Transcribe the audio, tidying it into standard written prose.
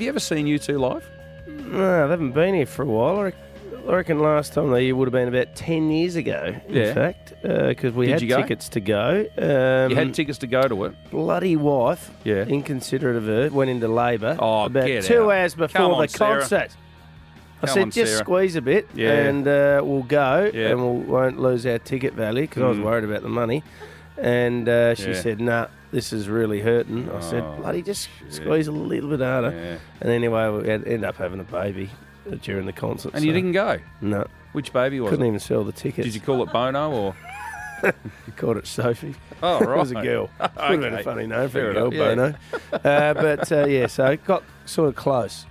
you ever seen U2 live? No, they haven't been here for a while. I reckon last time they would have been about 10 years ago, in fact, because we Did had you go? tickets to go. You had tickets to go to it. Bloody wife, Yeah. inconsiderate of her, went into labour Oh, about get 2 out. hours Come before on, the Sarah. concert. I Come said, on, just Sarah. squeeze a bit Yeah. and we'll go Yeah. and we won't lose our ticket value because I was worried about the money. And she Yeah. said, nah, this is really hurting. I said, bloody just squeeze a little bit harder. Yeah. And anyway, we ended up having a baby during the concert. And you didn't go? No. Which baby was Couldn't it? even sell the tickets. Did you call it Bono or? We called it Sophie. Oh, It right. was a girl. Would have been a Okay. funny name for Fair a girl, enough, Bono. So it got sort of close.